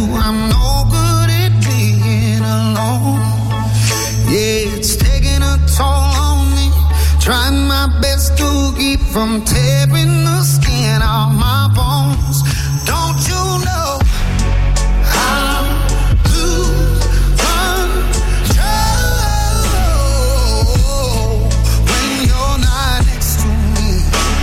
I'm no good at being alone. Yeah, it's taking a toll on me. Trying my best to keep from tearing the skin off my bones. Don't you know I'll lose control when you're not next to me?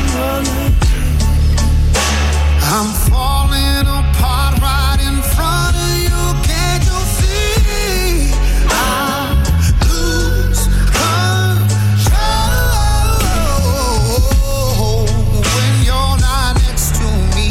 I'm falling apart right in front of you. Can't you see? I'll lose control when you're not next to me.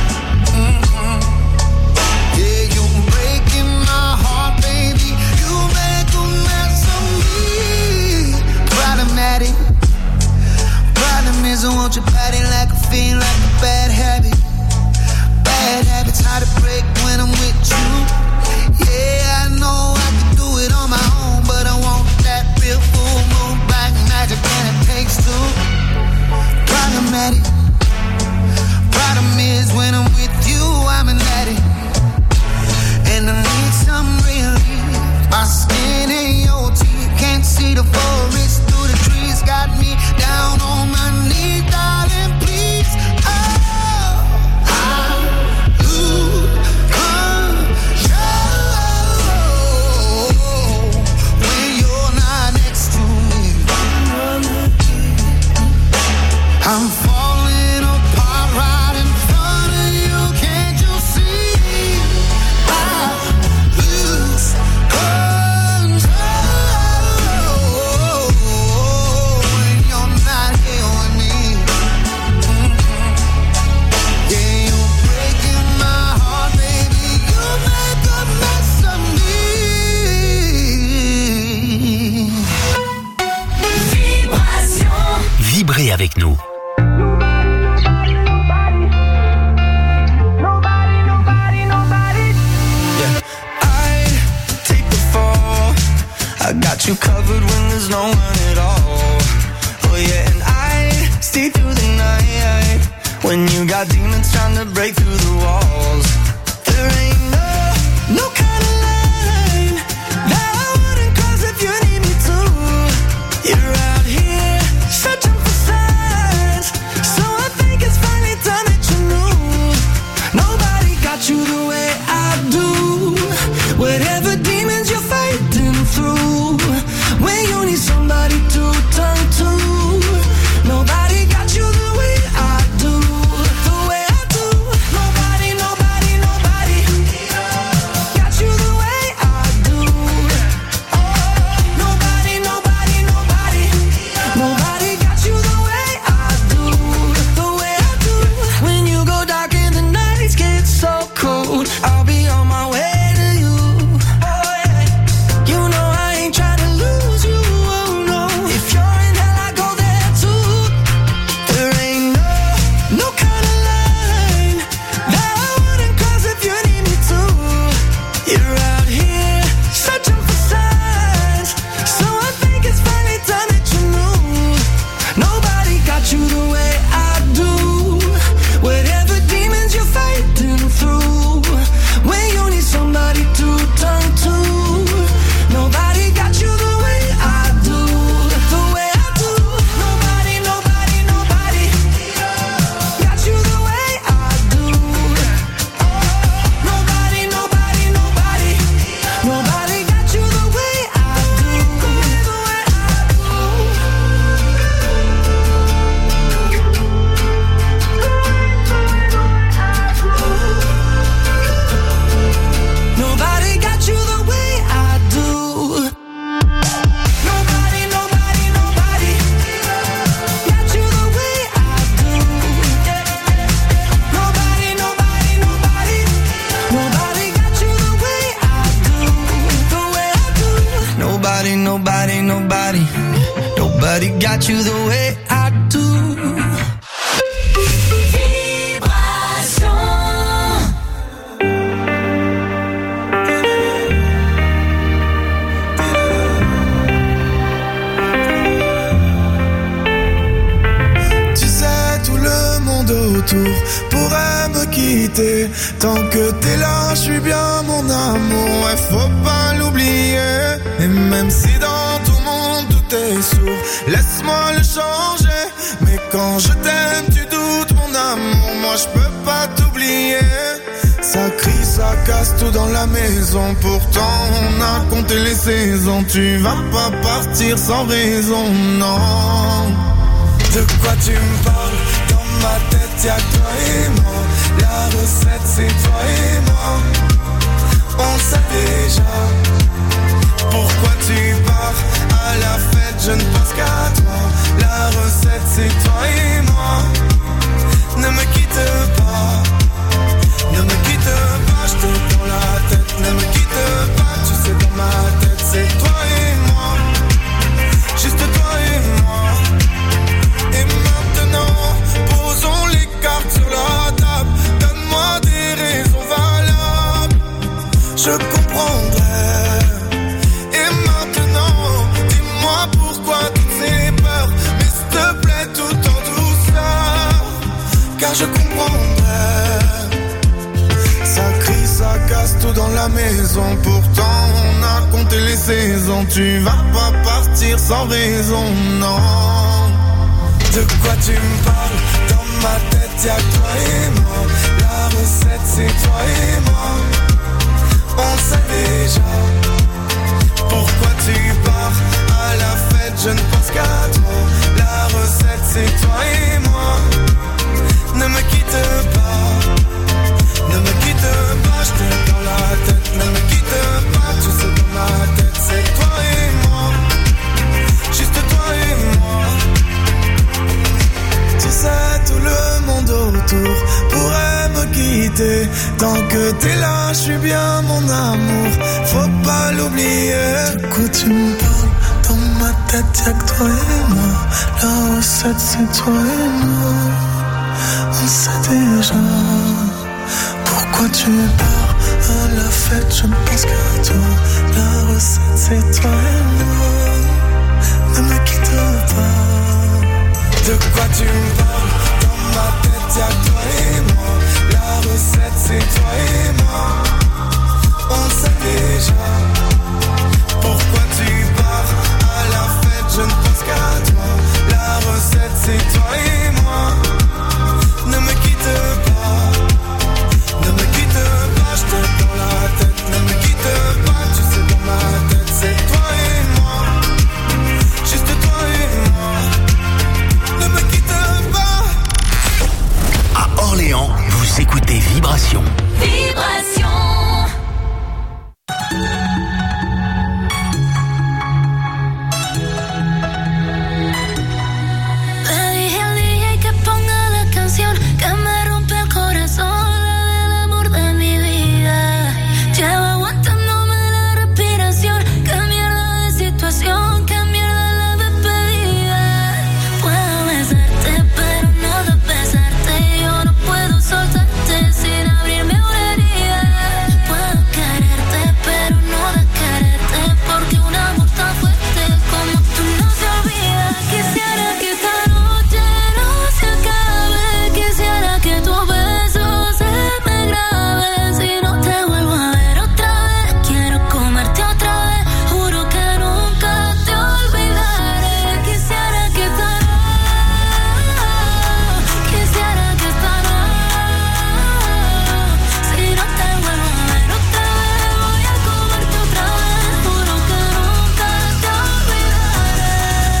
Yeah, you're breaking my heart, baby. You make a mess of me. Problematic. Problem is I want your body like a fiend, like a bad habit. Bad habits hard to break when I'm with you. Yeah, I know I can do it on my own, but I want that real full moon black magic, and it takes two. Problematic. Problem is when I'm with you, I'm an addict, and I need some relief. My skin ain't your teeth, can't see the forest through the trees. Got me down on my knees, darling, please. Oh, I'll lose control when you're not next to me. I'm falling apart right in front of you. Can't you see? I'll lose control when you're not here with me. Yeah, you're breaking my heart, baby. You make a mess of me. Vibrez avec nous. I got you covered when there's no one at all. Oh yeah, and I stay through the night when you got demons trying to break through the walls. There ain't no kind of line that I wouldn't cross if you need me to. You're out here searching for signs, so I think it's finally time that you knew. Nobody got you the way I do. Whatever demons you're fighting through, when you need somebody to turn to, nobody got you the way I do, the way I do. Nobody got you the way I do. Nobody got you the way I do, the way I do. When you go dark and the nights get so cold, I'll be on my way. Nobody got you the way I do. Tu sais, tout le monde autour pourrait me quitter. Tant que t'es là, je suis bien ouais, faut pas l'oublier. Et même si dans tout monde tout est sourd, laisse-moi le changer. Mais quand je t'aime, tu doutes mon amour, moi je peux pas t'oublier. Ça crie, ça casse tout dans la maison, pourtant on a compté les saisons. Tu vas pas partir sans raison, non. De quoi tu me parles? Dans ma tête y'a que toi et moi. La recette c'est toi et moi. On sait déjà. Pourquoi tu pars à la fête? Je ne pense qu'à toi. La recette c'est toi et moi. Ne me quitte pas. Ne me quitte pas, je te prends la tête. Ne me quitte pas, tu sais dans ma tête c'est toi et moi. Juste toi et moi. Et maintenant, posons les cartes sur la table. Donne-moi des raisons valables, je comprendrai. Et maintenant, dis-moi pourquoi toutes ces peurs. Mais s'il te plaît, tout en douceur, car je comprendrai. Ça crie, ça casse tout dans la maison, pourtant on a compté les saisons. Tu vas pas partir sans raison, non. De quoi tu me parles? Dans ma tête y'a que toi et moi. La recette c'est toi et moi. On sait déjà. Pourquoi tu pars à la fête? Je ne pense qu'à toi. La recette c'est toi et moi. Ne me quitte pas. Ne me quitte pas, je t'ai dans la tête. Ne me quitte pas, tu sais dans ma tête c'est toi et moi. Juste toi et moi. Tu sais, tout le monde autour pourrait me quitter. Tant que t'es là, je suis bien mon amour. Faut pas l'oublier. De quoi tu me parles? Dans ma tête y'a que toi et moi. La recette c'est toi et moi. On sait déjà. Pourquoi tu pars à la fête? Je ne pense qu'à toi. La recette c'est toi et moi. Ne me quitte pas. De quoi tu me parles? Dans ma tête y'a que toi et moi. La recette c'est toi et moi. On sait déjà. Pourquoi tu pars à la fête? Je ne pense qu'à toi. La recette c'est toi et moi. Ne me quitte pas. Ne me quitte pas, je te prends la tête. Ne me quitte pas, tu sais dans ma tête c'est toi et moi. Juste toi et moi. Ne me quitte pas. À Orléans, vous écoutez Vibration. Vibration. Le dije al DJ que ponga la canción que me rompe el corazón, la del amor de mi vida. Llevo aguantándome la respiración. Qué mierda de situación, qué mierda la despedida. Puedo besarte, pero no de besarte. Yo no puedo soltarte sin abrirme una herida. Puedo quererte, pero no de quererte, porque un amor tan fuerte como tú no se olvida. Quisiera que esta noche no se acabe. Quisiera que tu beso se me grabe. Si no te vuelvo a ver otra vez, quiero comerte otra vez. Juro que nunca te olvidaré. Quisiera que esta noche, quisiera que esta noche, si no te vuelvo a ver otra vez, voy a comerte otra vez. Juro que nunca te olvidaré.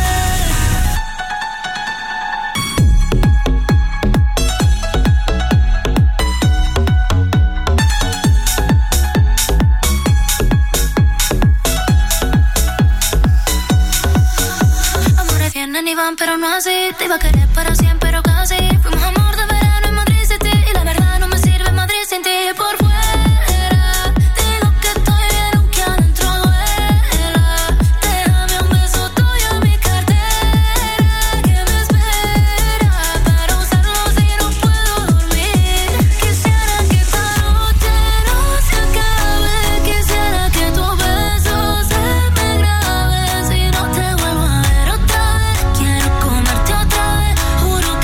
Amores vienen y van, pero no así. Te iba a querer para siempre, pero casi. Fuimos amor de verano en Madrid City. Y la verdad no me sirve Madrid sin ti. Por fuera digo que estoy bien aunque adentro duela. Déjame un beso tuyo en mi cartera que me espera para usarlo si no puedo dormir. Quisiera que esta noche no se acabe. Quisiera que tu beso se me grabe. Si no te vuelvo a ver otra vez, quiero comerte otra vez. Juro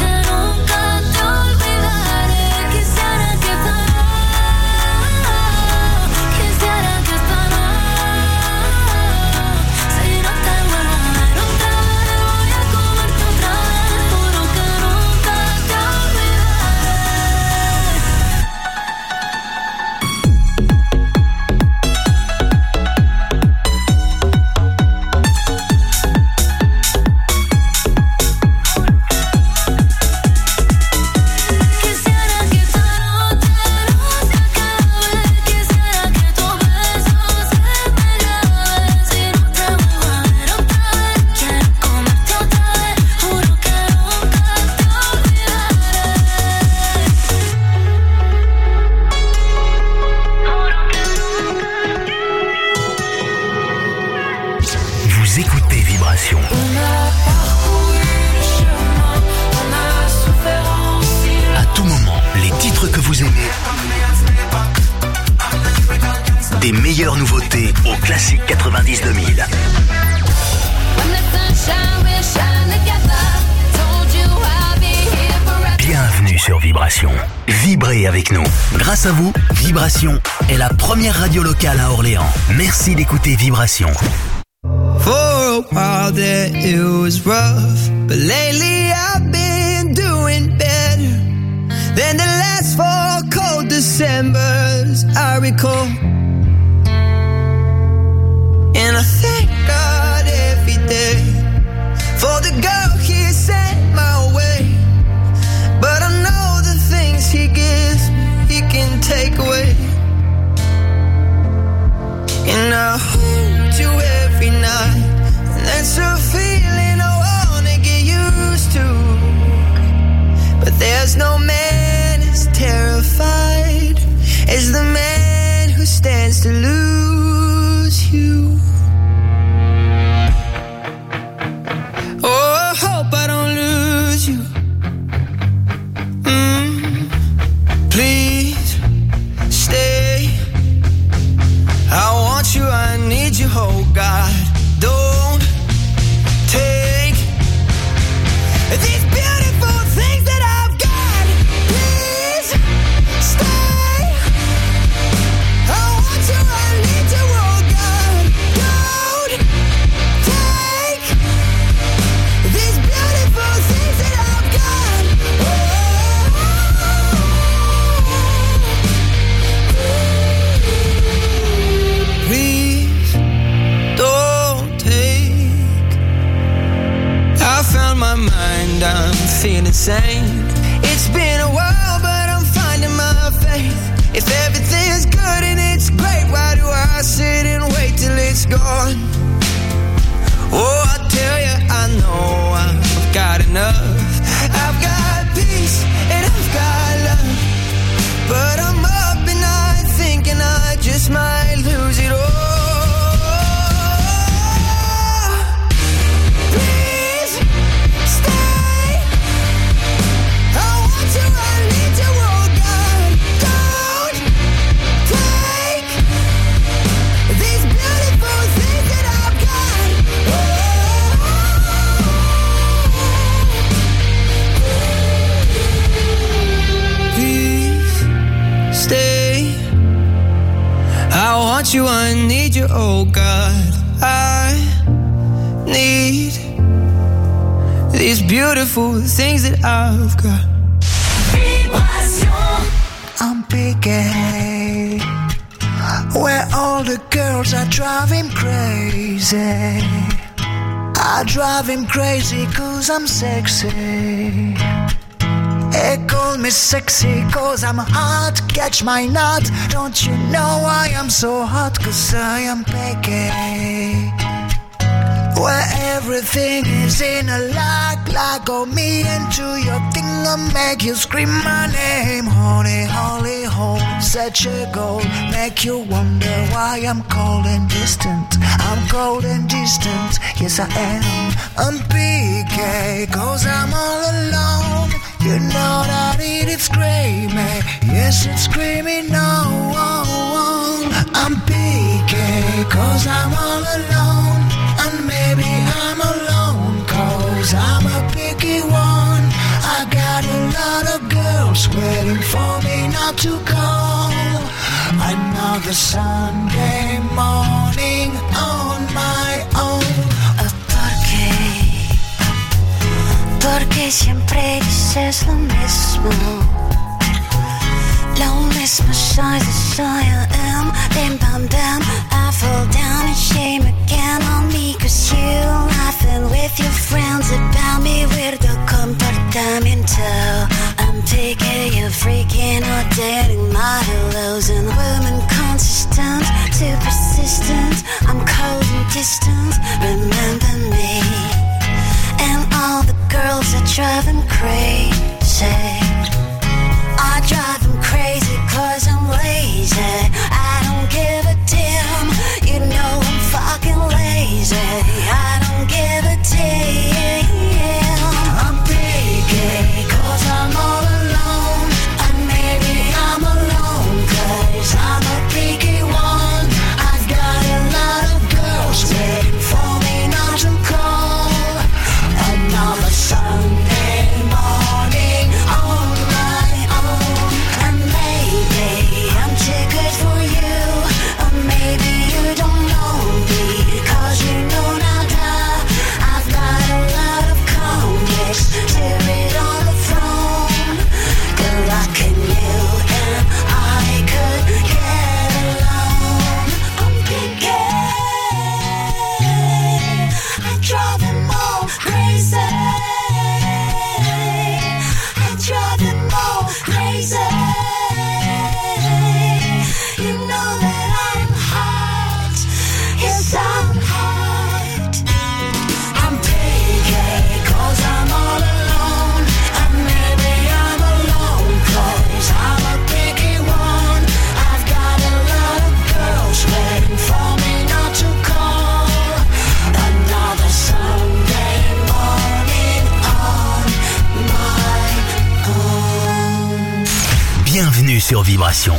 des meilleures nouveautés au classique 90 2000. Bienvenue sur Vibration. Vibrez avec nous. Grâce à vous, Vibration est la première radio locale à Orléans. Merci d'écouter Vibration. For a while there it was rough, but lately I've been doing better than the last 4 cold Decembers I recall. And I thank God every day for the girl He sent my way. But I know the things He gives me, He can take away. And I hold you every night, and that's a feeling I wanna get used to. But there's no man as terrified as the man who stands to lose you. Oh, I hope I don't lose you. Please stay. I want you, I need you, oh God. Don't take these beautiful things that I've got. Please stay. I want you, I need you, oh God. Don't take these beautiful things that I've got. Please don't take. I found my mind, I'm feeling sane. It's been a while, but I'm finding my faith. If everything's good and it's great, why do I sit and wait till it's gone? Oh, I tell you, I know I've got enough. I've got peace and I've got love, but I'm up and night thinking I just might lose it all. Please stay. I want you, I need you, oh God. Don't take these beautiful things that I've got. Please stay. I want you, I need you, oh God. I need these beautiful things that I've got. I'm picky, where all the girls are driving crazy. I drive him crazy 'cause I'm sexy. They call me sexy 'cause I'm hot. Catch my nut. Don't you know why I'm so hot? 'Cause I am picky, where everything is in a like oh me into your thing. I'll make you scream my name. Honey, holy hole, such a goal. Make you wonder why I'm cold and distant. I'm cold and distant, yes I am. I'm picky 'cause I'm all alone. You know that it's screaming, yes it's screaming no. I'm picky 'cause I'm all alone. And maybe I'm alone 'cause I'm a picky one. I got a lot of girls waiting for me not to call. Another Sunday morning on my own. Porque siempre dices lo mismo. Lo mismo soy I am. Bim bam bam, I fall down and shame again on me. 'Cause you laughing with your friends about me. Weirdo comportamiento. I'm taking you freaking or dating my hellos. And women consistent, too persistent. I'm cold and distant, remember me. And all the girls are driving crazy. I drive them crazy 'cause I'm lazy. I don't give a sur Vibration.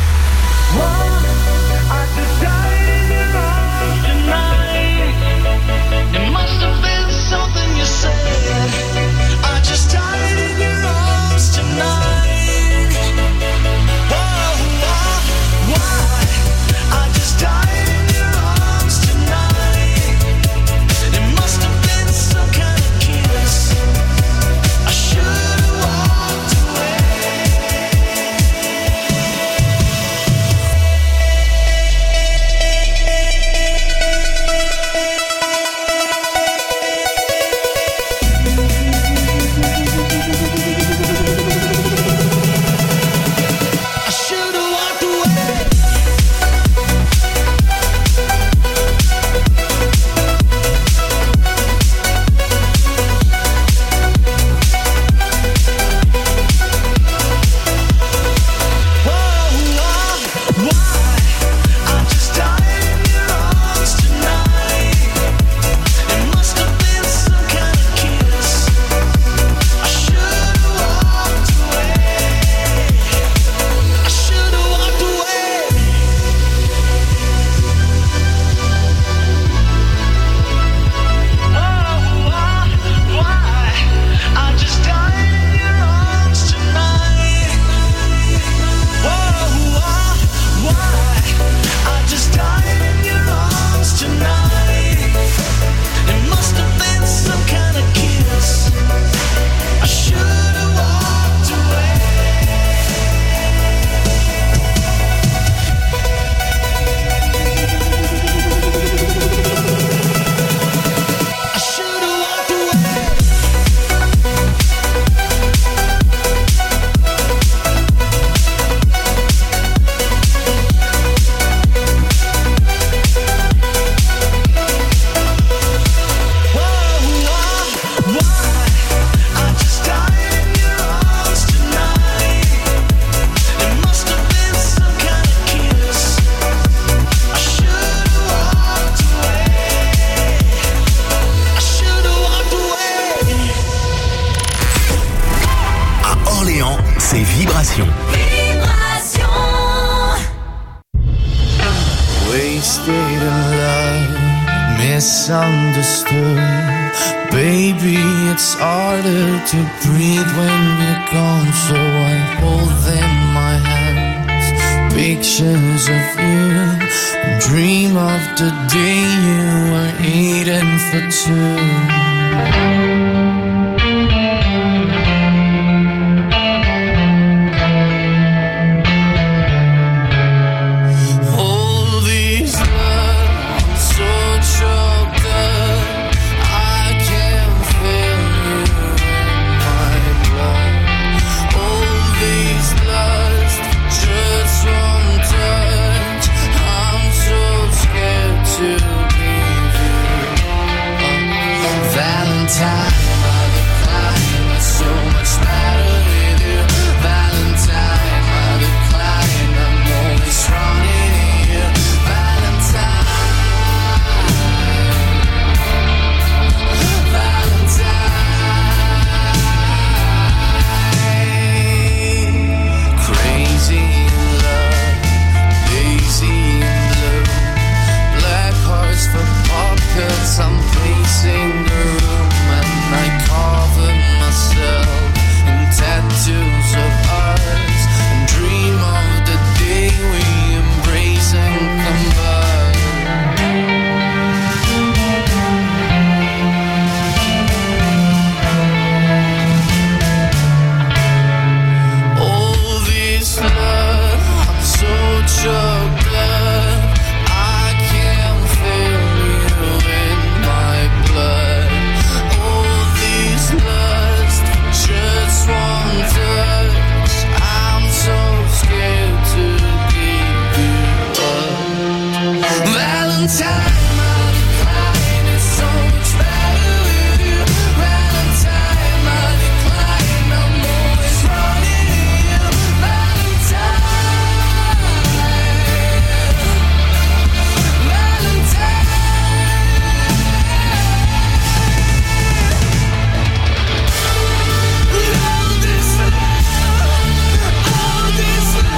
c'est Vibration. Vibration. Wasted in love, misunderstood. Baby, it's harder to breathe when you're gone, so I hold in my hands pictures of you, and dream of the day you were eating for two. This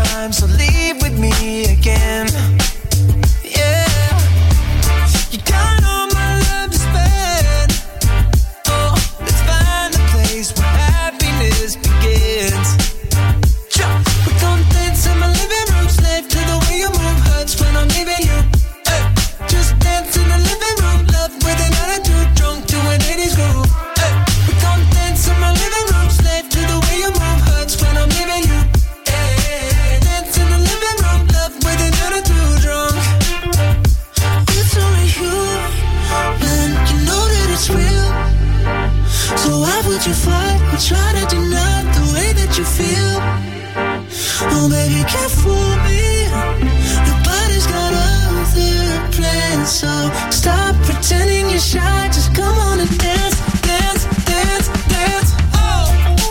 time, so leave with me again. Yeah, you got all my love to spend. Oh, let's find a place where happiness begins. We're gonna dance in my living room, slave to the way you move, hurts when I'm leaving you. Hey, just dance in the living room, love with an attitude, drunk to an 80s groove. Hey, we're gonna dance in my living room, slave to the way you move, hurts when I'm leaving you. Hey, dance in the living room, love with an attitude, drunk. It's only you, man, you know that it's real. So why would you fight or try to deny the way that you feel? Oh baby, can't fool me. Nobody's got other plans, so stop pretending you're shy. Just come on and dance, dance, dance, dance. Oh.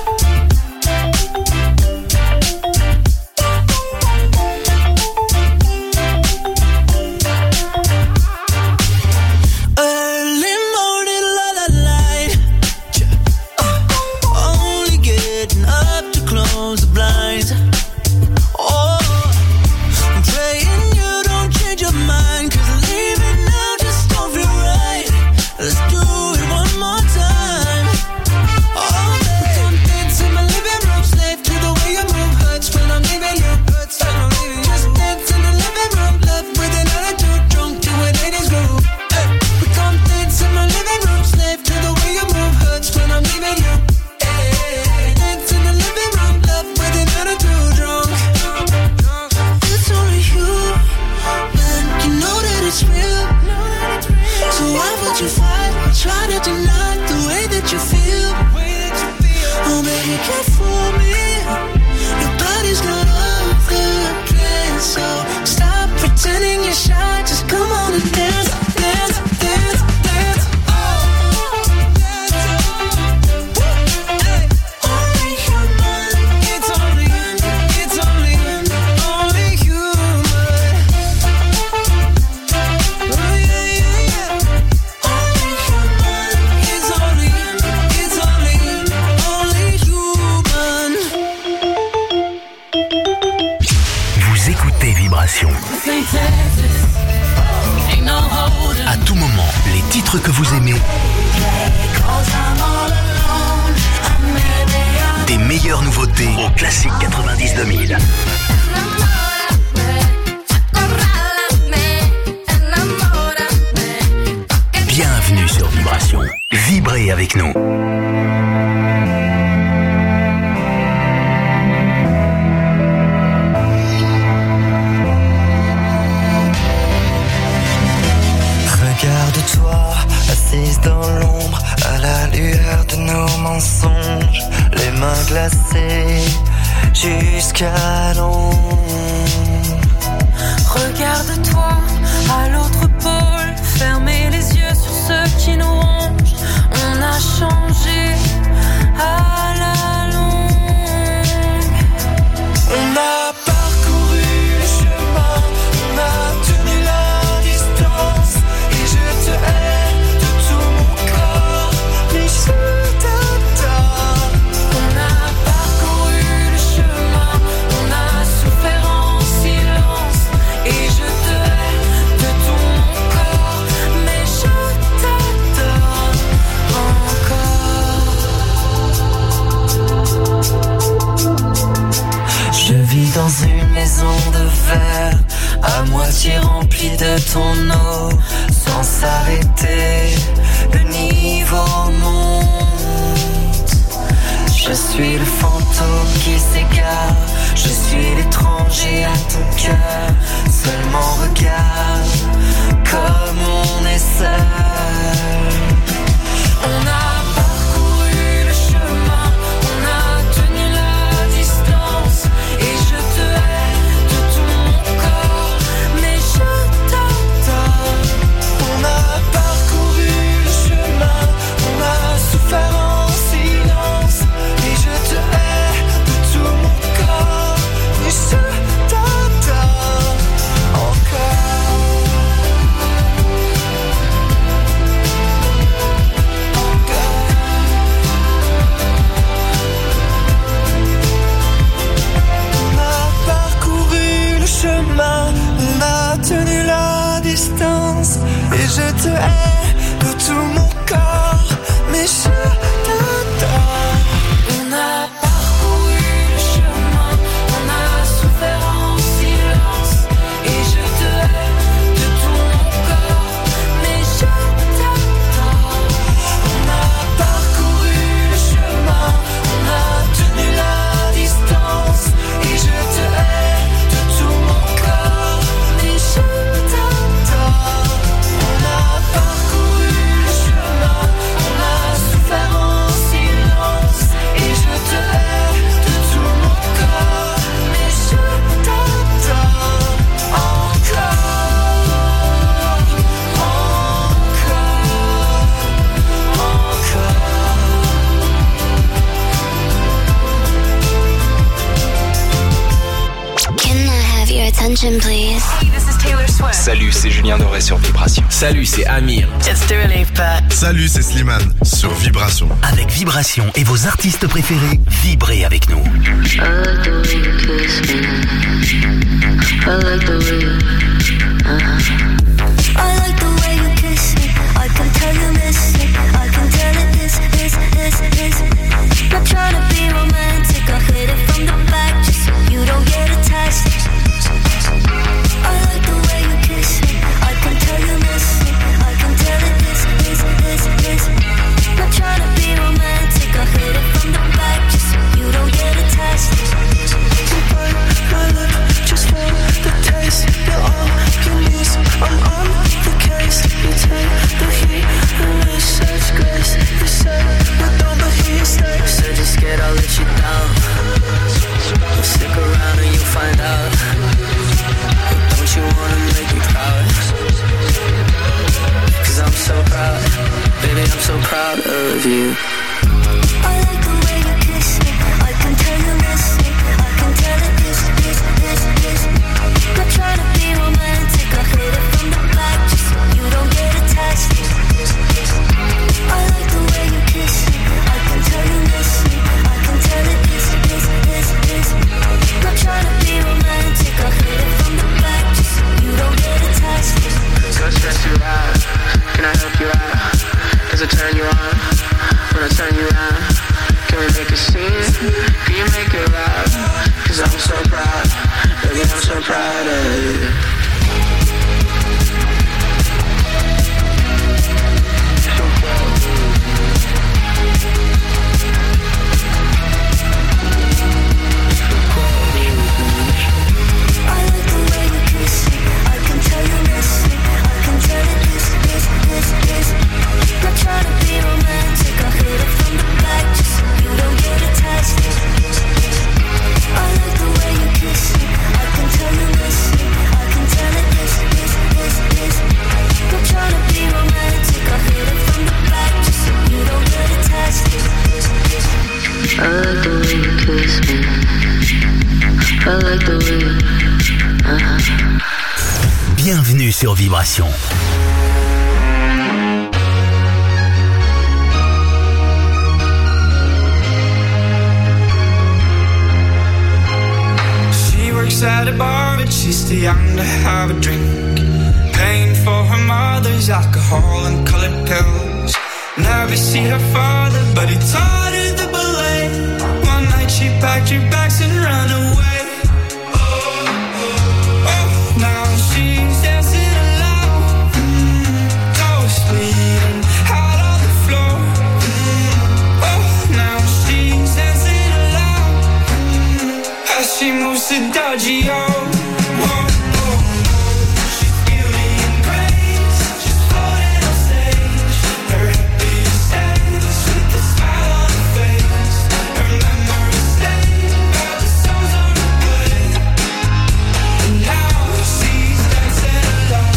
Early morning, light. Only getting up to close the blinds. Oh, I'm praying you don't change your mind, 'cause leaving now just don't feel right. Let's do it one more time. Oh, babe, I'm dancing in my living room, slave to the way you move, hurts when I'm leaving you. Hurts when I'm leaving you. Just dance in the living room, love with an attitude, drunk to an 80s groove. Hey, we gon' dance in my living room, slave to the way you move, hurts when I'm leaving you. Hey, dance in the living room, love with an attitude, drunk. It's only you, man, you know that it's real. So why would you fight or try to deny the way that you feel? Oh baby, can't fool me. Your body's got other plans, so stop pretending you're shy. Just come on and dance, dance, dance, dance. Only human. It's only human. Oh yeah, yeah, yeah. Only human. It's only human. Vous écoutez Vibration. À tout moment, les titres que vous aimez, des meilleures nouveautés aux classiques 90-2000. Bienvenue sur Vibration. Vibrez avec nous. Regarde-toi, assise dans l'ombre, à la lueur de nos mensonges, les mains glacées jusqu'à l'ombre. Regarde-toi à l'autre pôle, fermez les yeux sur ceux qui nous rongent. On a changé à la longue. On a parcouru le chemin, on a tenu la distance, et je te hais de tout mon corps, mais je t'adore. On a parcouru le chemin, on a souffert en silence, et je te hais de tout mon corps, mais je t'adore encore. Je vis dans une maison de verre, à moitié remplie de ton eau, sans s'arrêter, le niveau monte. Je suis le fantôme qui s'égare, je suis l'étranger à ton cœur. Seulement regarde comme on est seul. On a parcouru le chemin, on a tenu la distance, et je te hais de tout mon corps, mais je t'adore. On a parcouru le chemin, on a souffert en silence, et je te hais de tout mon corps, mais je t'adore. es de tout mon corps, mais je t'adore. On a parcouru le chemin, on a souffert en silence, et je te hais de tout mon corps, mais je t'adore. On a parcouru le chemin, on a tenu la distance, et je te hais de tout mon corps, mais je t'adore. On a parcouru le chemin, on a souffert en silence, et je te hais de tout mon corps, mais je t'adore encore, Can I have your attention, please? Hey, this is Taylor Swift. Salut, c'est Julien Doré sur Vibration. Salut, c'est Amir. It's Dua Lipa. Salut, c'est Slimane sur Vibration. Avec Vibration et vos artistes préférés, vibrez avec nous. I like the way you kiss me. I like the way you, I like the way you kiss me. I can tell you miss me. I can tell it is. Not trying to be romantic. I hit it from the back just so you don't get attached. I like the way you kiss me. I can tell you miss me. I can tell it is. Not trying to be romantic. I hit it from the back just so you don't get attached. my lip just for the taste. You're all you need, I'm on the case. You take the heat and let such grace. You said you don't, but he stays. You said you're scared I'll let you down. Well, stick around and you'll find out. Don't you wanna make me proud? Cause I'm so proud, baby, I'm so proud of you. I like the way you kiss me. I can tell you miss me. I can tell it is. Not trying to be romantic. I hit it from the back just so you don't get attached. I like the way you kiss me. I can tell you miss me. I can tell it is. Not trying to be romantic. I hit it from the back just so you don't get attached. Go stress you out, can I help you out? Does it turn you on, when I turn you on? Can we make a scene, can you make it loud? Cause I'm so proud, baby, I'm so proud of you. I like the way you kiss me. I can tell you miss me. I can tell it is. Not trying to be romantic. I hit it from the back just so you don't get attached. I like the way you kiss me. I can tell you miss me. I can tell it is. Not trying to be romantic. I hit it from the back just so you don't get attached. I like the way you kiss me. I like the way you, Bienvenue sur Vibration. She works at a bar, but she's too young to have a drink. Paying for her mother's alcohol and colored pills. Never see her father, but he taught her the ballet. One night she packed her bags and ran away. Now she's dancing alone, ghostly and out on the floor. Now she's dancing alone as she moves to Dodgy-O. She's beauty and grace, she's floating on stage. Her happiest days with a smile on her face. Her memories stay by the songs on replay. And now she's dancing alone.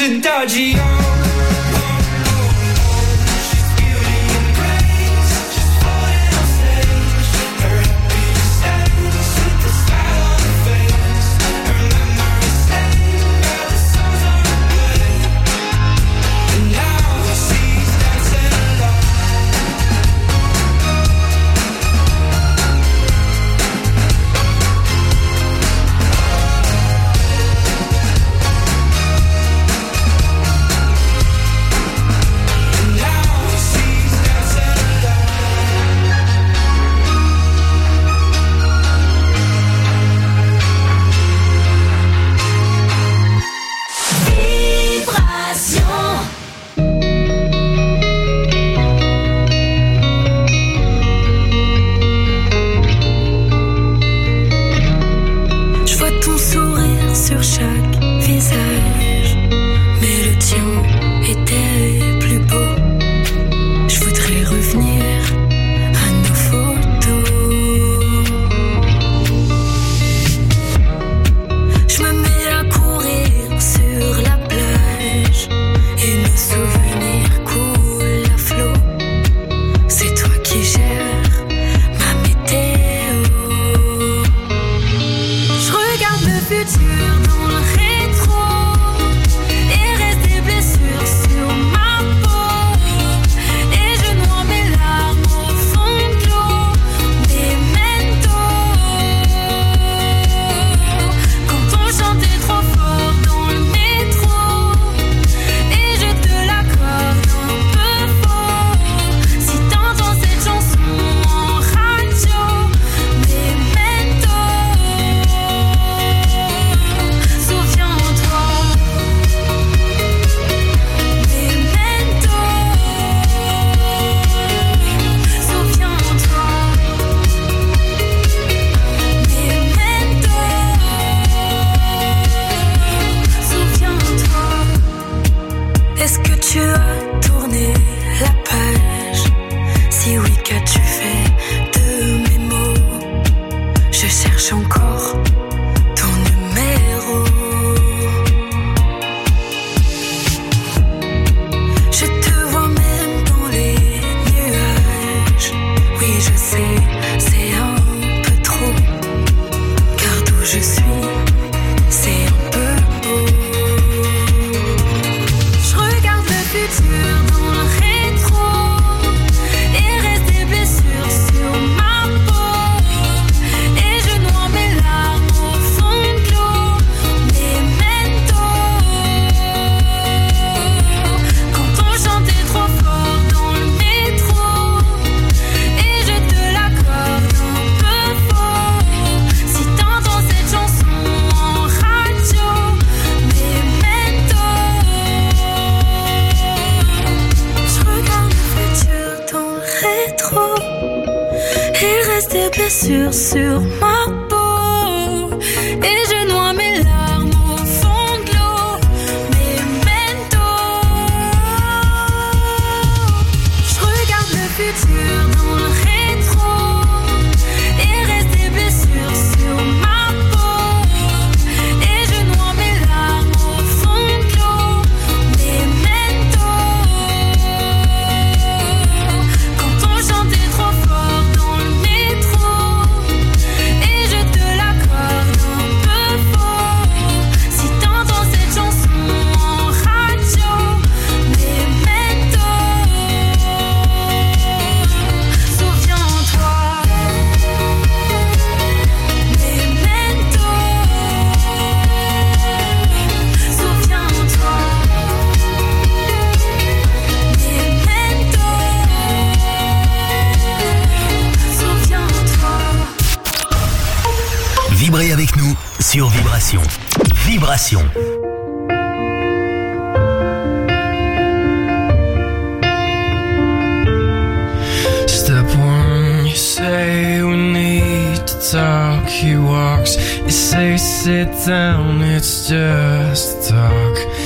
to dodgy. Sur ma peau et je noie mes larmes au fond de l'eau. Memento, je regarde le futur dans le rétro et reste des blessures sur ma peau et je noie mes larmes au fond de l'eau. Memento, quand on chantait trop fort dans le métro. Vibrez avec nous sur Vibration. Vibration. Step one, you say we need to talk. He walks, you say sit down, it's just talk.